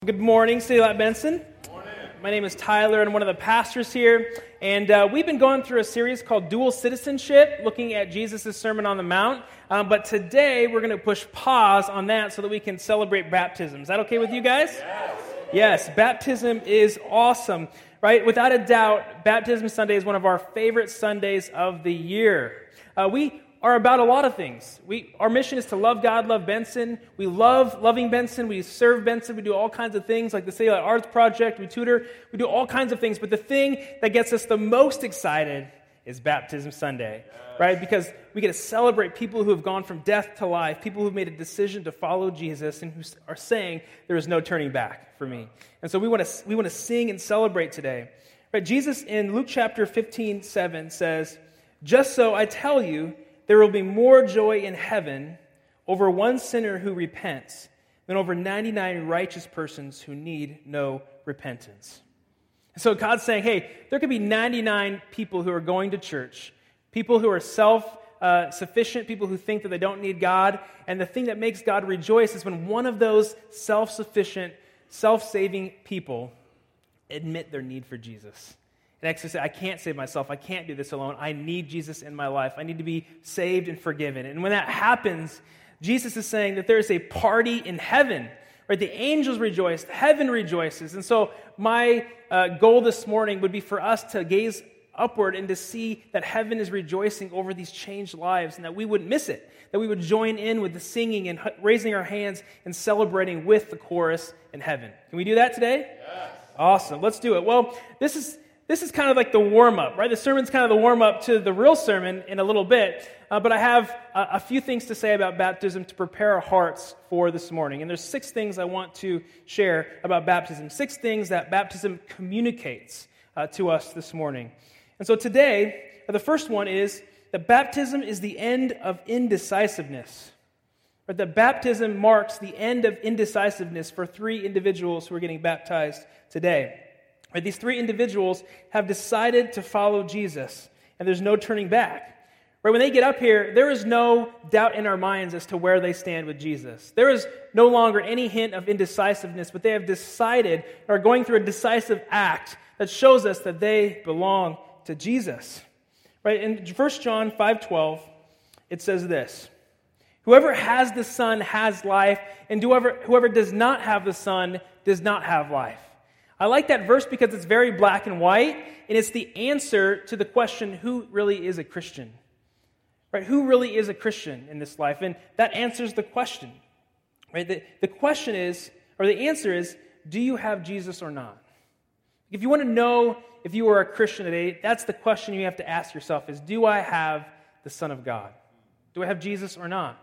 Good morning, City Light Benson. Morning. My name is Tyler, and I'm one of the pastors here. And we've been going through a series called Dual Citizenship, looking at Jesus' Sermon on the Mount. But today, we're going to push pause on that so that we can celebrate baptism. Is that okay with you guys? Yes, baptism is awesome, right? Without a doubt, Baptism Sunday is one of our favorite Sundays of the year. We are about a lot of things. Our mission is to love God, love Benson. We love loving Benson. We serve Benson. We do all kinds of things like the City Light Arts Project. We tutor. We do all kinds of things. But the thing that gets us the most excited is Baptism Sunday, right? Because we get to celebrate people who have gone from death to life, people who have made a decision to follow Jesus and who are saying there is no turning back for me. And so we want to sing and celebrate today. Right? Jesus in Luke chapter 15:7 says, "Just so I tell you, there will be more joy in heaven over one sinner who repents than over 99 righteous persons who need no repentance." So God's saying, hey, there could be 99 people who are going to church, people who are self-sufficient, people who think that they don't need God, and the thing that makes God rejoice is when one of those self-sufficient, self-saving people admit their need for Jesus. And actually say, I can't save myself. I can't do this alone. I need Jesus in my life. I need to be saved and forgiven. And when that happens, Jesus is saying that there is a party in heaven. Right? The angels rejoice. Heaven rejoices. And so my goal this morning would be for us to gaze upward and to see that heaven is rejoicing over these changed lives and that we wouldn't miss it. That we would join in with the singing and raising our hands and celebrating with the chorus in heaven. Can we do that today? Yes. Awesome. Let's do it. Well, This is kind of like the warm-up, right? The sermon's kind of the warm-up to the real sermon in a little bit. But I have a few things to say about baptism to prepare our hearts for this morning. And there's 6 things I want to share about baptism. 6 things that baptism communicates to us this morning. And so today, the first one is that baptism is the end of indecisiveness. But that baptism marks the end of indecisiveness for 3 individuals who are getting baptized today. Right, these 3 individuals have decided to follow Jesus, and there's no turning back. Right, when they get up here, there is no doubt in our minds as to where they stand with Jesus. There is no longer any hint of indecisiveness, but they have decided, or are going through a decisive act that shows us that they belong to Jesus. Right, in 1 John 5:12, it says this, "Whoever has the Son has life, and whoever does not have the Son does not have life." I like that verse because it's very black and white, and it's the answer to the question, who really is a Christian? Right? Who really is a Christian in this life? And that answers the question. Right? The question is, or the answer is, do you have Jesus or not? If you want to know if you are a Christian today, that's the question you have to ask yourself is, do I have the Son of God? Do I have Jesus or not?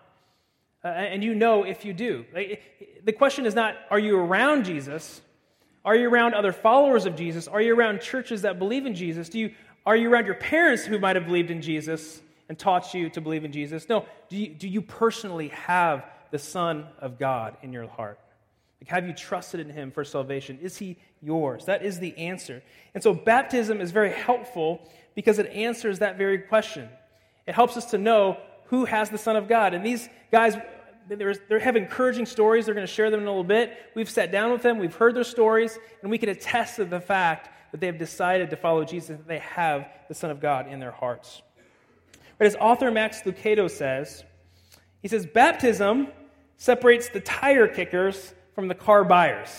And you know if you do. The question is not, are you around Jesus? Are you around other followers of Jesus? Are you around churches that believe in Jesus? Are you around your parents who might have believed in Jesus and taught you to believe in Jesus? No. Do you personally have the Son of God in your heart? Like, have you trusted in Him for salvation? Is He yours? That is the answer. And so baptism is very helpful because it answers that very question. It helps us to know who has the Son of God. And these guys, they have encouraging stories. They're going to share them in a little bit. We've sat down with them. We've heard their stories. And we can attest to the fact that they have decided to follow Jesus, that they have the Son of God in their hearts. But as author Max Lucado says, he says, baptism separates the tire kickers from the car buyers.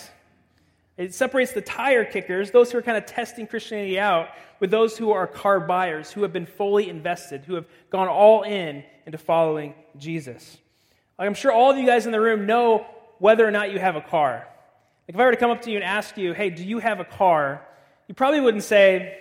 It separates the tire kickers, those who are kind of testing Christianity out, with those who are car buyers, who have been fully invested, who have gone all in into following Jesus. Like, I'm sure all of you guys in the room know whether or not you have a car. Like, if I were to come up to you and ask you, hey, do you have a car? You probably wouldn't say,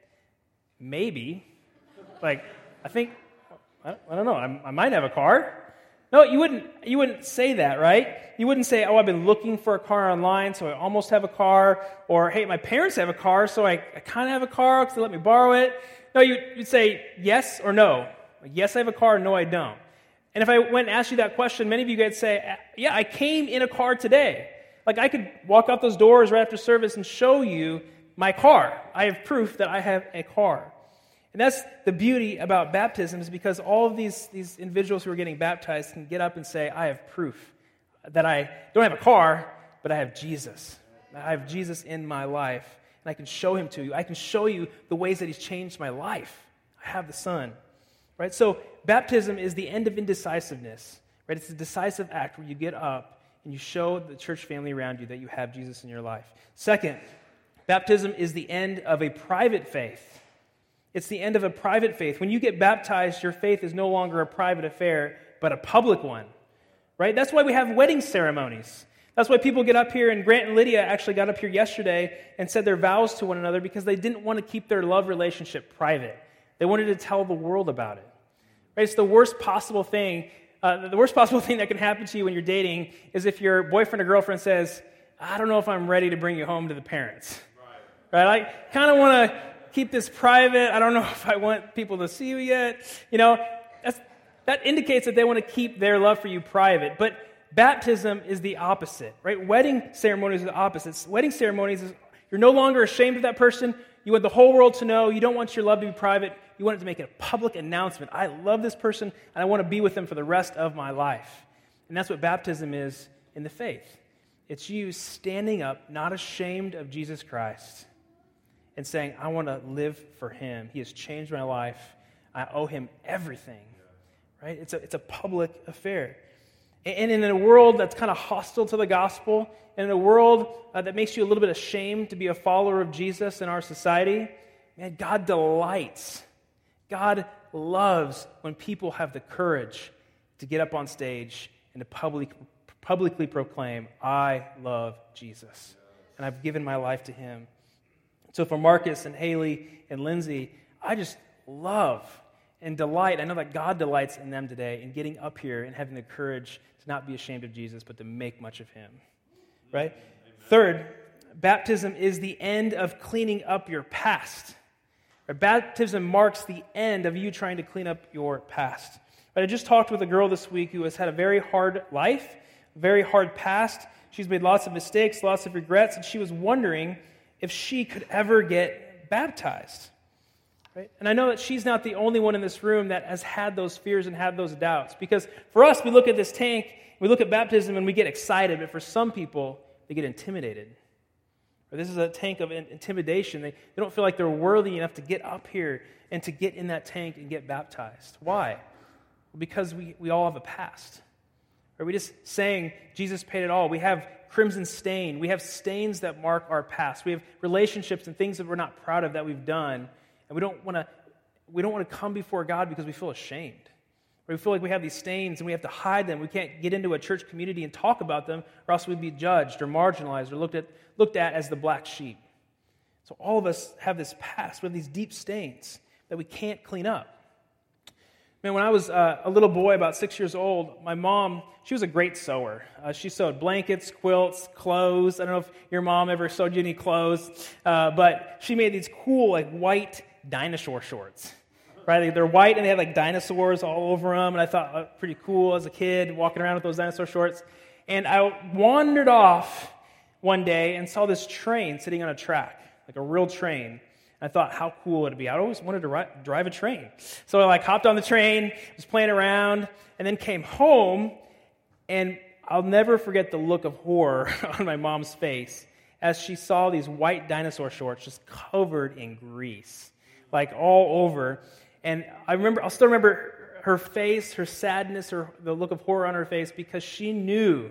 maybe. Like, I don't know, I might have a car. No, you wouldn't say that, right? You wouldn't say, oh, I've been looking for a car online, so I almost have a car. Or, hey, my parents have a car, so I kind of have a car because they let me borrow it. No, you'd say yes or no. Like, yes, I have a car, no, I don't. And if I went and asked you that question, many of you guys say, yeah, I came in a car today. Like, I could walk out those doors right after service and show you my car. I have proof that I have a car. And that's the beauty about baptism, is because all of these individuals who are getting baptized can get up and say, I have proof that I don't have a car, but I have Jesus. I have Jesus in my life, and I can show him to you. I can show you the ways that he's changed my life. I have the Son. Right? So baptism is the end of indecisiveness. Right? It's a decisive act where you get up and you show the church family around you that you have Jesus in your life. Second, baptism is the end of a private faith. It's the end of a private faith. When you get baptized, your faith is no longer a private affair, but a public one. Right? That's why we have wedding ceremonies. That's why people get up here, and Grant and Lydia actually got up here yesterday and said their vows to one another because they didn't want to keep their love relationship private. They wanted to tell the world about it. Right? It's the worst possible thing. The worst possible thing that can happen to you when you're dating is if your boyfriend or girlfriend says, I don't know if I'm ready to bring you home to the parents. Right? I kind of want to keep this private. I don't know if I want people to see you yet. That indicates that they want to keep their love for you private. But baptism is the opposite, right? Wedding ceremonies are the opposite. Wedding ceremonies is you're no longer ashamed of that person. You want the whole world to know. You don't want your love to be private. You want it to make a public announcement. I love this person, and I want to be with them for the rest of my life. And that's what baptism is in the faith. It's you standing up, not ashamed of Jesus Christ, and saying, I want to live for him. He has changed my life. I owe him everything. Right? It's a public affair. And in a world that's kind of hostile to the gospel, and in a world that makes you a little bit ashamed to be a follower of Jesus in our society, man, God delights. God loves when people have the courage to get up on stage and to publicly proclaim, I love Jesus, and I've given my life to him. So for Marcus and Haley and Lindsay, I just love and delight. I know that God delights in them today in getting up here and having the courage to not be ashamed of Jesus, but to make much of him. Right? Amen. Third, baptism is the end of cleaning up your past. Right? Baptism marks the end of you trying to clean up your past. But I just talked with a girl this week who has had a very hard life, a very hard past. She's made lots of mistakes, lots of regrets, and she was wondering if she could ever get baptized. Right? And I know that she's not the only one in this room that has had those fears and had those doubts. Because for us, we look at this tank, we look at baptism, and we get excited. But for some people, they get intimidated. Or this is a tank of intimidation. They don't feel like they're worthy enough to get up here and to get in that tank and get baptized. Why? Well, because we all have a past. Or we just saying Jesus paid it all. We have crimson stain. We have stains that mark our past. We have relationships and things that we're not proud of that we've done. And we don't want to come before God because we feel ashamed. Or we feel like we have these stains and we have to hide them. We can't get into a church community and talk about them, or else we'd be judged or marginalized or looked at as the black sheep. So all of us have this past. We have these deep stains that we can't clean up. Man, when I was a little boy, about 6 years old, my mom, she was a great sewer. She sewed blankets, quilts, clothes. I don't know if your mom ever sewed you any clothes, but she made these cool, white dinosaur shorts. Right? They're white and they had dinosaurs all over them, and I thought, pretty cool as a kid, walking around with those dinosaur shorts. And I wandered off one day and saw this train sitting on a track, like a real train. I thought, how cool would it be? I always wanted to drive a train. So I hopped on the train, was playing around, and then came home, and I'll never forget the look of horror on my mom's face as she saw these white dinosaur shorts just covered in grease, all over. And I'll still remember her face, her sadness, the look of horror on her face, because she knew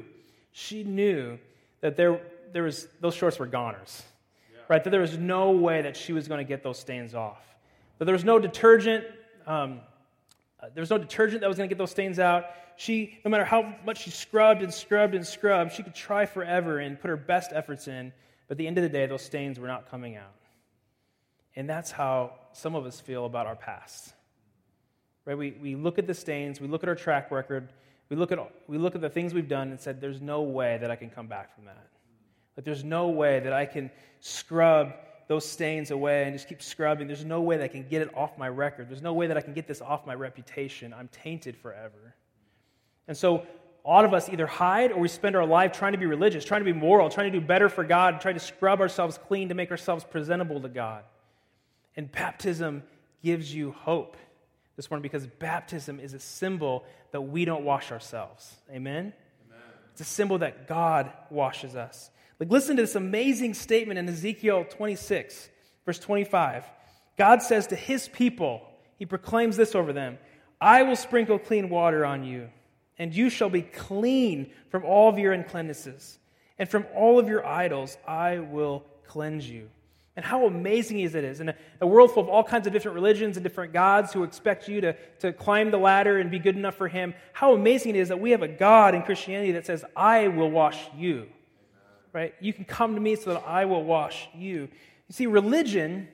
that those shorts were goners. Right, that there was no way that she was going to get those stains off. That there was no detergent. That was going to get those stains out. No matter how much she scrubbed and scrubbed and scrubbed, she could try forever and put her best efforts in. But at the end of the day, those stains were not coming out. And that's how some of us feel about our past. Right? We look at the stains. We look at our track record. We look at the things we've done and said, "There's no way that I can come back from that." There's no way that I can scrub those stains away and just keep scrubbing. There's no way that I can get it off my record. There's no way that I can get this off my reputation. I'm tainted forever. And so a lot of us either hide or we spend our life trying to be religious, trying to be moral, trying to do better for God, trying to scrub ourselves clean to make ourselves presentable to God. And baptism gives you hope this morning, because baptism is a symbol that we don't wash ourselves. Amen? It's a symbol that God washes us. Like, listen to this amazing statement in Ezekiel 26, verse 25. God says to his people, he proclaims this over them, I will sprinkle clean water on you, and you shall be clean from all of your uncleannesses, and from all of your idols I will cleanse you. And how amazing is it in a world full of all kinds of different religions and different gods who expect you to climb the ladder and be good enough for him, how amazing it is that we have a God in Christianity that says, I will wash you. Right? You can come to me so that I will wash you. You see, religion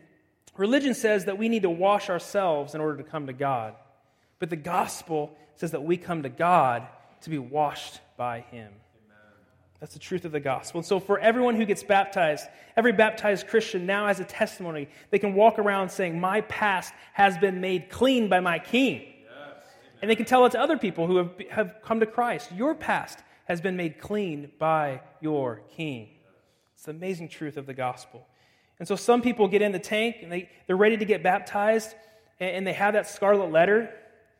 says that we need to wash ourselves in order to come to God. But the gospel says that we come to God to be washed by him. That's the truth of the gospel. And so for everyone who gets baptized, every baptized Christian now has a testimony. They can walk around saying, my past has been made clean by my King. Yes, and they can tell it to other people who have come to Christ. Your past has been made clean by your King. It's the amazing truth of the gospel. And so some people get in the tank and they're ready to get baptized, and they have that scarlet letter,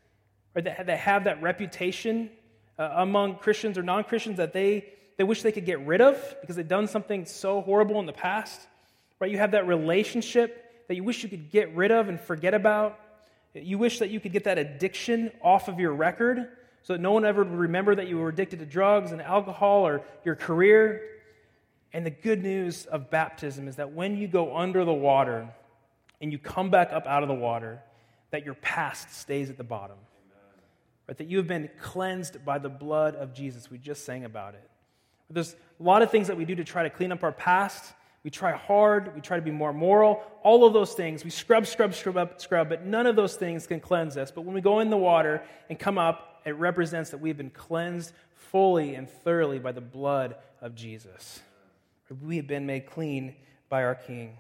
or they have that reputation among Christians or non-Christians that they wish they could get rid of because they've done something so horrible in the past. Right? You have that relationship that you wish you could get rid of and forget about. You wish that you could get that addiction off of your record so that no one ever would remember that you were addicted to drugs and alcohol or your career. And the good news of baptism is that when you go under the water and you come back up out of the water, that your past stays at the bottom. Right? That you have been cleansed by the blood of Jesus. We just sang about it. But there's a lot of things that we do to try to clean up our past. We try hard. We try to be more moral. All of those things. We scrub, but none of those things can cleanse us. But when we go in the water and come up, it represents that we've been cleansed fully and thoroughly by the blood of Jesus. We have been made clean by our King.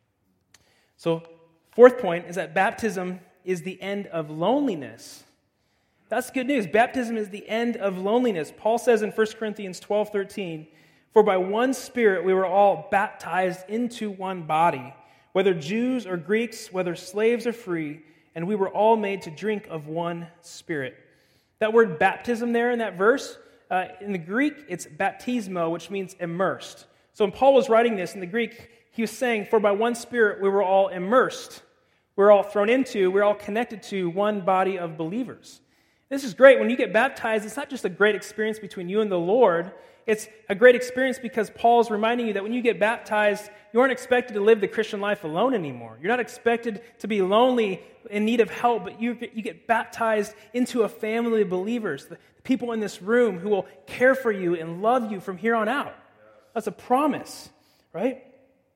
So, fourth point is that baptism is the end of loneliness. That's good news. Baptism is the end of loneliness. Paul says in 1 Corinthians 12:13, for by one Spirit we were all baptized into one body, whether Jews or Greeks, whether slaves or free, and we were all made to drink of one Spirit. That word baptism there in that verse, in the Greek, it's baptismo, which means immersed. So when Paul was writing this in the Greek, he was saying, for by one Spirit we were all immersed. We're all thrown into, we're all connected to one body of believers. This is great. When you get baptized, it's not just a great experience between you and the Lord. It's a great experience because Paul's reminding you that when you get baptized, you aren't expected to live the Christian life alone anymore. You're not expected to be lonely in need of help, but you get baptized into a family of believers, the people in this room who will care for you and love you from here on out. That's a promise, right?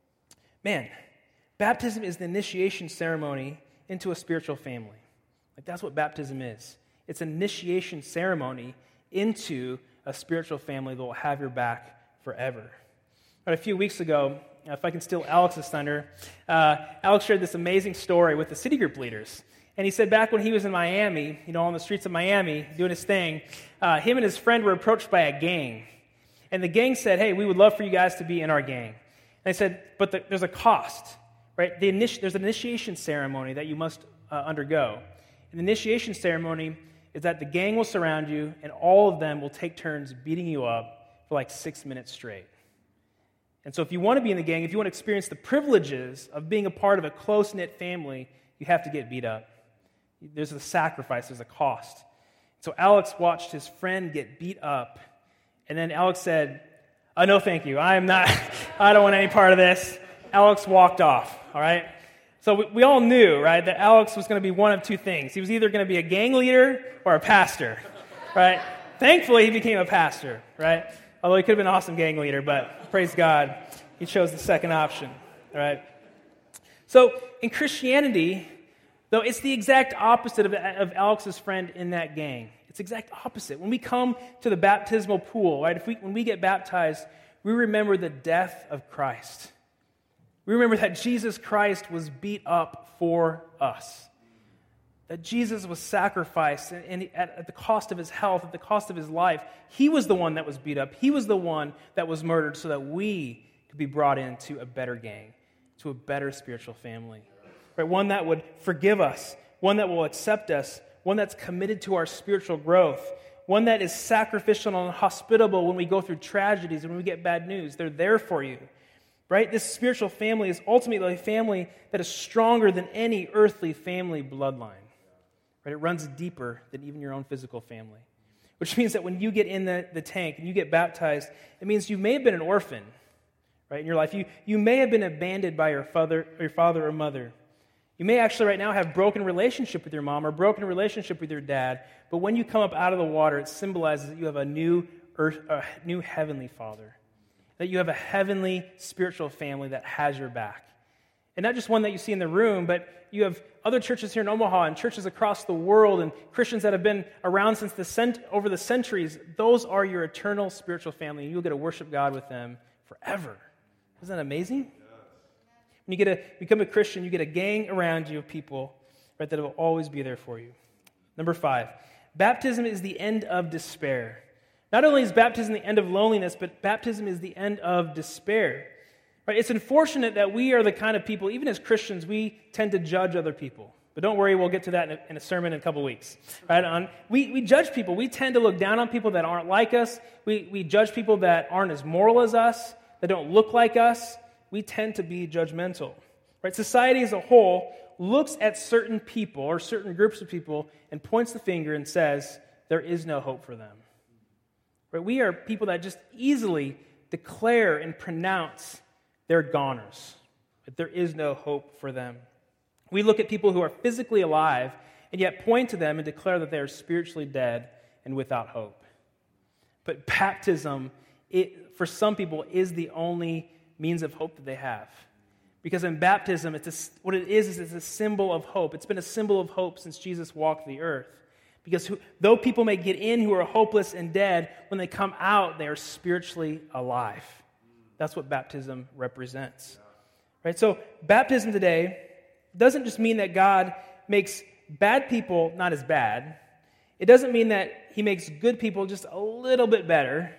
Man, baptism is the initiation ceremony into a spiritual family. Like, that's what baptism is. It's an initiation ceremony into a spiritual family that will have your back forever. But a few weeks ago, if I can steal Alex's thunder, Alex shared this amazing story with the city group leaders. And he said back when he was in Miami, on the streets of Miami, doing his thing, him and his friend were approached by a gang. And the gang said, hey, we would love for you guys to be in our gang. And they said, but there's a cost, right? There's an initiation ceremony that you must undergo. And the initiation ceremony is that the gang will surround you, and all of them will take turns beating you up for like 6 minutes straight. And so if you want to be in the gang, if you want to experience the privileges of being a part of a close-knit family, you have to get beat up. There's a sacrifice, there's a cost. So Alex watched his friend get beat up, and then Alex said, no thank you, I don't want any part of this. Alex walked off, all right? So we all knew, right, that Alex was going to be one of two things. He was either going to be a gang leader or a pastor, right? Thankfully, he became a pastor, right? Although he could have been an awesome gang leader, but praise God, he chose the second option, right? So in Christianity, though, it's the exact opposite of Alex's friend in that gang. It's the exact opposite. When we come to the baptismal pool, right, when we get baptized, we remember the death of Christ. We remember that Jesus Christ was beat up for us. That Jesus was sacrificed and at the cost of his health, at the cost of his life. He was the one that was beat up. He was the one that was murdered so that we could be brought into a better gang, to a better spiritual family. Right? One that would forgive us, one that will accept us, one that's committed to our spiritual growth, one that is sacrificial and hospitable when we go through tragedies and when we get bad news. They're there for you, right? This spiritual family is ultimately a family that is stronger than any earthly family bloodline, right? It runs deeper than even your own physical family, which means that when you get in the tank and you get baptized, it means you may have been an orphan, right, in your life. You may have been abandoned by your father or mother. You may actually right now have broken relationship with your mom or broken relationship with your dad, but when you come up out of the water, it symbolizes that you have a new heavenly Father, that you have a heavenly spiritual family that has your back. And not just one that you see in the room, but you have other churches here in Omaha and churches across the world and Christians that have been around since over the centuries. Those are your eternal spiritual family, and you'll get to worship God with them forever. Isn't that amazing? When you get to become a Christian, you get a gang around you of people, right, that will always be there for you. Number 5, baptism is the end of despair. Not only is baptism the end of loneliness, but baptism is the end of despair. Right? It's unfortunate that we are the kind of people, even as Christians, we tend to judge other people. But don't worry, we'll get to that in a sermon in a couple weeks. Right? We judge people. We tend to look down on people that aren't like us. We judge people that aren't as moral as us, that don't look like us. We tend to be judgmental. Right? Society as a whole looks at certain people or certain groups of people and points the finger and says, there is no hope for them. Right? We are people that just easily declare and pronounce they're goners, that there is no hope for them. We look at people who are physically alive and yet point to them and declare that they are spiritually dead and without hope. But baptism, for some people, is the only means of hope that they have. Because in baptism, what it is it's a symbol of hope. It's been a symbol of hope since Jesus walked the earth. Because though people may get in who are hopeless and dead, when they come out, they are spiritually alive. That's what baptism represents. Right? So baptism today doesn't just mean that God makes bad people not as bad. It doesn't mean that he makes good people just a little bit better.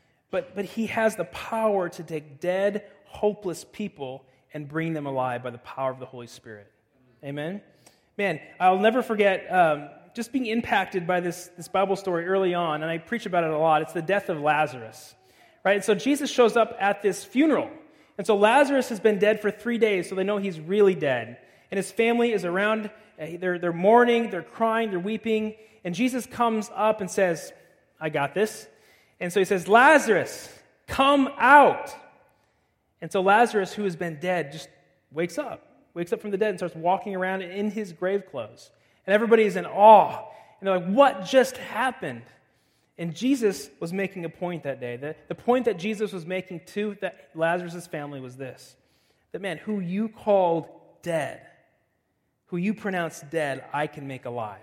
But he has the power to take dead, hopeless people and bring them alive by the power of the Holy Spirit. Amen? Man, I'll never forget just being impacted by this Bible story early on, and I preach about it a lot. It's the death of Lazarus. Right? And so Jesus shows up at this funeral. And so Lazarus has been dead for 3 days, so they know he's really dead. And his family is around, they're mourning, they're crying, they're weeping. And Jesus comes up and says, I got this. And so he says, Lazarus, come out. And so Lazarus, who has been dead, just wakes up from the dead and starts walking around in his grave clothes. And everybody is in awe. And they're like, what just happened? And Jesus was making a point that day. The point that Jesus was making to Lazarus' family was this. That, man, who you called dead, who you pronounced dead, I can make alive.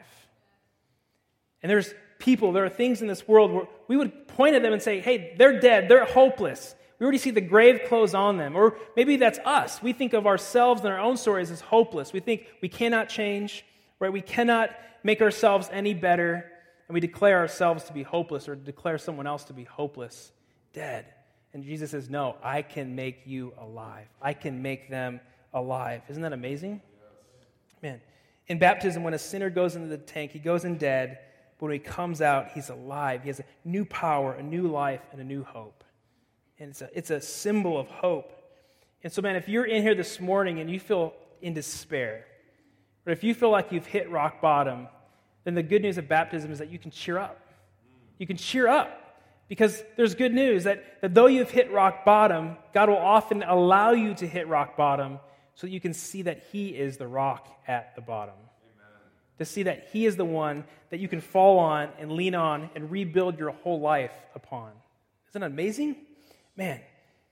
And there are things in this world where we would point at them and say, hey, they're dead, they're hopeless. We already see the grave clothes on them. Or maybe that's us. We think of ourselves and our own stories as hopeless. We think we cannot change, right? We cannot make ourselves any better. And we declare ourselves to be hopeless or declare someone else to be hopeless, dead. And Jesus says, no, I can make you alive. I can make them alive. Isn't that amazing? Yes. Man, in baptism, when a sinner goes into the tank, he goes in dead. But when he comes out, he's alive. He has a new power, a new life, and a new hope. And it's a symbol of hope. And so, man, if you're in here this morning and you feel in despair, or if you feel like you've hit rock bottom, then the good news of baptism is that you can cheer up. You can cheer up because there's good news that though you've hit rock bottom, God will often allow you to hit rock bottom so that you can see that he is the rock at the bottom. Amen. To see that he is the one that you can fall on and lean on and rebuild your whole life upon. Isn't that amazing? Man,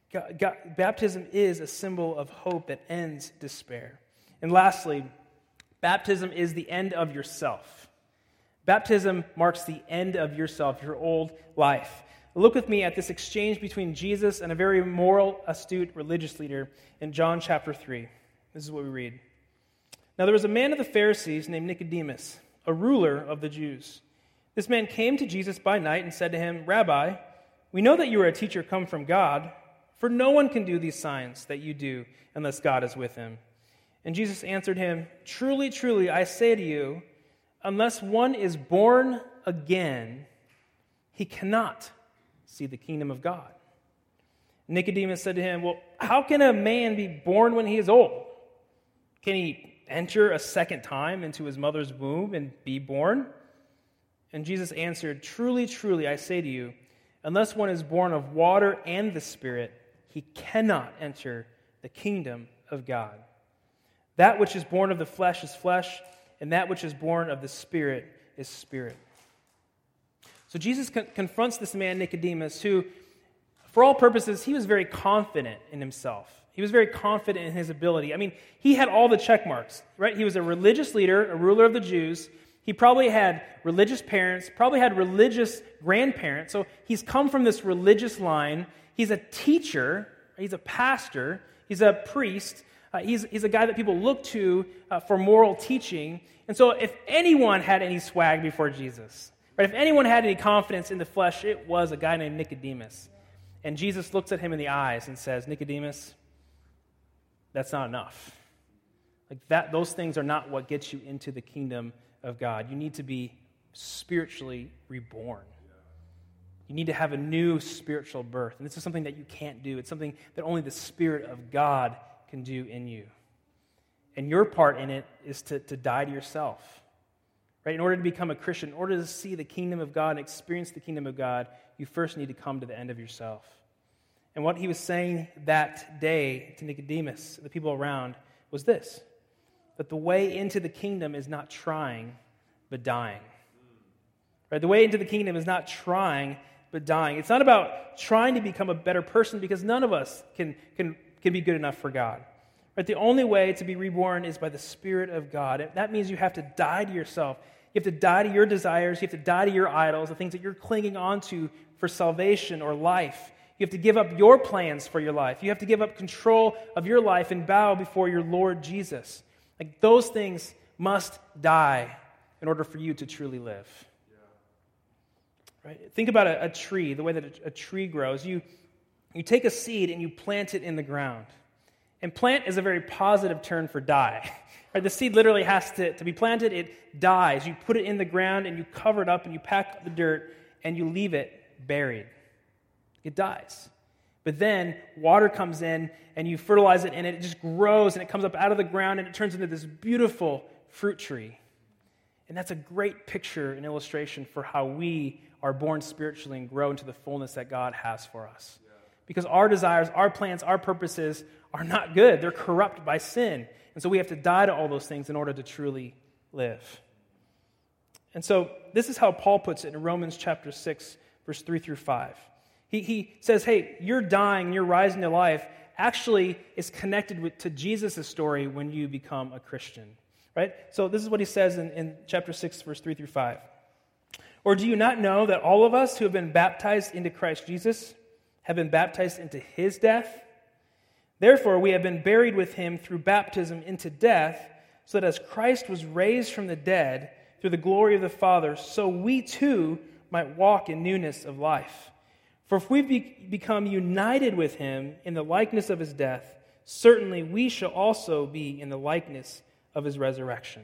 baptism is a symbol of hope that ends despair. And lastly, baptism is the end of yourself. Baptism marks the end of yourself, your old life. Look with me at this exchange between Jesus and a very moral, astute religious leader in John chapter 3. This is what we read. Now there was a man of the Pharisees named Nicodemus, a ruler of the Jews. This man came to Jesus by night and said to him, Rabbi, we know that you are a teacher come from God, for no one can do these signs that you do unless God is with him. And Jesus answered him, Truly, truly, I say to you, unless one is born again, he cannot see the kingdom of God." Nicodemus said to him, "Well, how can a man be born when he is old? Can he enter a second time into his mother's womb and be born?" And Jesus answered, "Truly, truly, I say to you, unless one is born of water and the Spirit, he cannot enter the kingdom of God. That which is born of the flesh is flesh, and that which is born of the Spirit is spirit." So Jesus confronts this man, Nicodemus, who, for all purposes, he was very confident in himself. He was very confident in his ability. I mean, he had all the check marks, right? He was a religious leader, a ruler of the Jews. He probably had religious parents, probably had religious grandparents. So he's come from this religious line. He's a teacher. He's a pastor. He's a priest. He's a guy that people look to for moral teaching. And so if anyone had any swag before Jesus, right, if anyone had any confidence in the flesh, it was a guy named Nicodemus. And Jesus looks at him in the eyes and says, "Nicodemus, that's not enough. Those things are not what gets you into the kingdom of God. You need to be spiritually reborn. You need to have a new spiritual birth. And this is something that you can't do. It's something that only the Spirit of God can do in you. And your part in it is to die to yourself. Right? In order to become a Christian, in order to see the kingdom of God and experience the kingdom of God, you first need to come to the end of yourself." And what he was saying that day to Nicodemus, the people around, was this: that the way into the kingdom is not trying, but dying. Right? The way into the kingdom is not trying, but dying. It's not about trying to become a better person, because none of us can be good enough for God. Right? The only way to be reborn is by the Spirit of God. That means you have to die to yourself. You have to die to your desires. You have to die to your idols, the things that you're clinging on to for salvation or life. You have to give up your plans for your life. You have to give up control of your life and bow before your Lord Jesus. Those things must die in order for you to truly live. Yeah. Right? Think about a tree, the way that a tree grows. You take a seed and you plant it in the ground. And plant is a very positive term for die. Right? The seed literally has to be planted. It dies. You put it in the ground and you cover it up and you pack up the dirt and you leave it buried. It dies. But then water comes in and you fertilize it and it just grows and it comes up out of the ground and it turns into this beautiful fruit tree. And that's a great picture and illustration for how we are born spiritually and grow into the fullness that God has for us. Because our desires, our plans, our purposes are not good. They're corrupt by sin. And so we have to die to all those things in order to truly live. And so this is how Paul puts it in Romans chapter 6, verse 3 through 5. He says, hey, you're dying, you're rising to life, actually is connected to Jesus' story when you become a Christian. Right? So this is what he says in chapter 6, verse 3 through 5. "Or do you not know that all of us who have been baptized into Christ Jesus have been baptized into his death? Therefore, we have been buried with him through baptism into death, so that as Christ was raised from the dead through the glory of the Father, so we too might walk in newness of life. For if we've become united with him in the likeness of his death, certainly we shall also be in the likeness of his resurrection."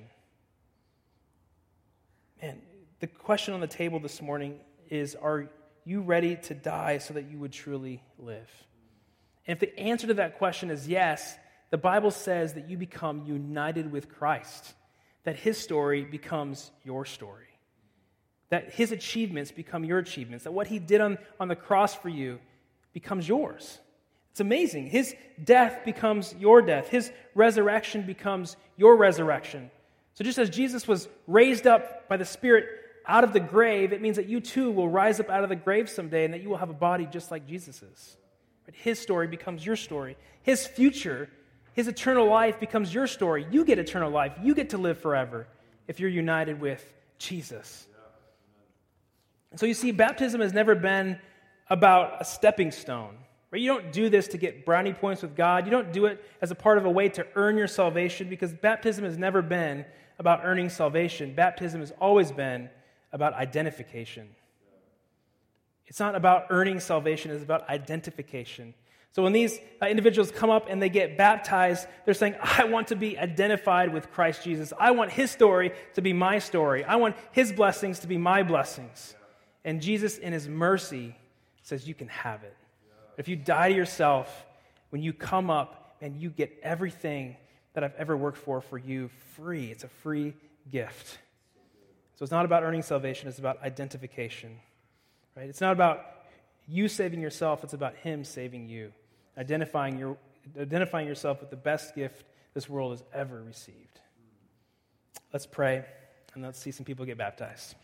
Man, the question on the table this morning is, are you ready to die so that you would truly live? And if the answer to that question is yes, the Bible says that you become united with Christ, that his story becomes your story, that his achievements become your achievements, that what he did on the cross for you becomes yours. It's amazing. His death becomes your death. His resurrection becomes your resurrection. So just as Jesus was raised up by the Spirit out of the grave, it means that you too will rise up out of the grave someday and that you will have a body just like Jesus's. But his story becomes your story. His future, his eternal life becomes your story. You get eternal life. You get to live forever if you're united with Jesus. And so you see, baptism has never been about a stepping stone. Right? You don't do this to get brownie points with God. You don't do it as a part of a way to earn your salvation, because baptism has never been about earning salvation. Baptism has always been about identification. It's not about earning salvation, it's about identification. So when these individuals come up and they get baptized, they're saying, I want to be identified with Christ Jesus. I want his story to be my story. I want his blessings to be my blessings. And Jesus, in his mercy, says you can have it. If you die to yourself, when you come up, and you get everything that I've ever worked for you free. It's a free gift. So it's not about earning salvation, it's about identification. Right? It's not about you saving yourself, it's about him saving you. Identifying yourself with the best gift this world has ever received. Let's pray, and let's see some people get baptized.